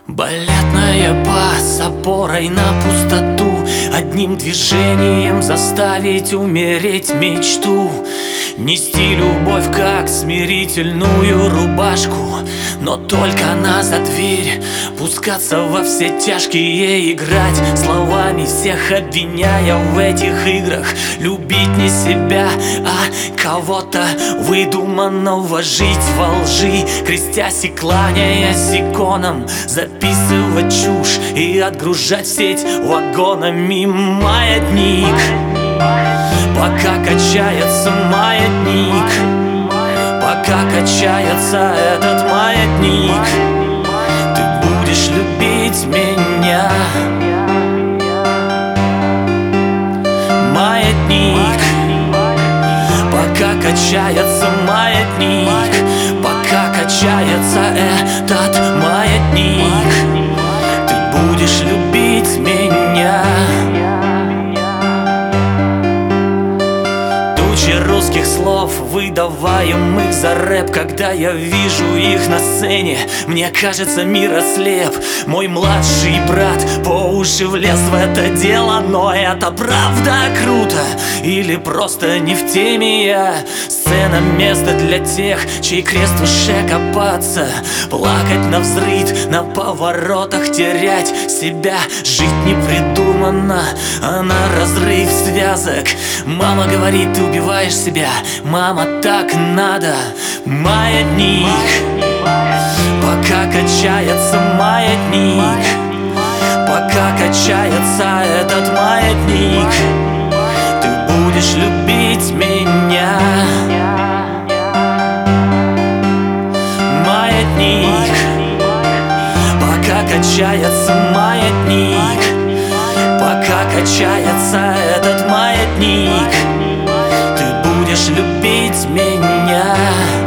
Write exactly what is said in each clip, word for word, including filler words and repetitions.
Балетная па с опорой на пустоту, одним движением заставить умереть мечту. Нести любовь как смирительную рубашку, но только она за дверь. Пускаться во все тяжкие, играть словами, всех обвиняя в этих играх. Любить не себя, а кого-то выдуманного. Жить во лжи, крестясь и кланяясь иконам. Записывать чушь и отгружать в сеть вагонами. Маятник, пока качается маятник, пока качается этот маятник, ты будешь любить меня. Маятник, пока качается маятник, пока качается этот маятник, ты будешь любить меня. Русских слов, выдаваемых за рэп. Когда я вижу их на сцене, мне кажется, мир ослеп. Мой младший брат по уши влез в это дело, но это правда круто или просто не в теме я? Сцена — место для тех, чей крест в душе копаться, плакать навзрыд, на поворотах терять себя. Жить не придумано, а на разрыв связок. Мама говорит, ты убиваешь себя, мама, так надо. Маятник, пока качается маятник, пока качается этот маятник, ты будешь любить меня. Маятник, пока качается маятник, пока качается этот маятник, ты будешь любить меня.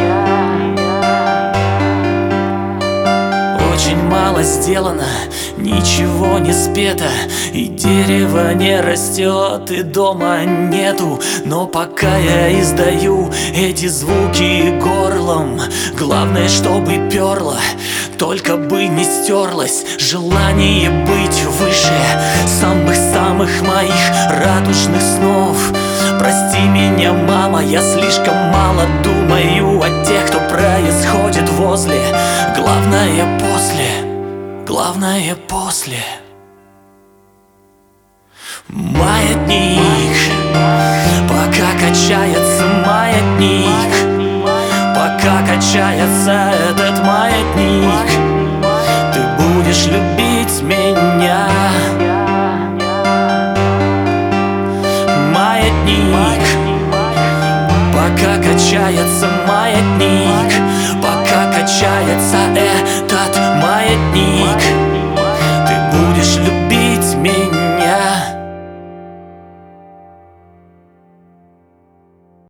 Очень мало сделано, ничего не спето, и дерево не растет, и дома нету. Но пока я издаю эти звуки горлом, главное, чтобы перло, только бы не стерлось желание быть выше самых-самых моих радужных снов. Прости меня, мама, я слишком мало думаю о тех, кто происходит возле. Главное после, главное после. Маятник, пока качается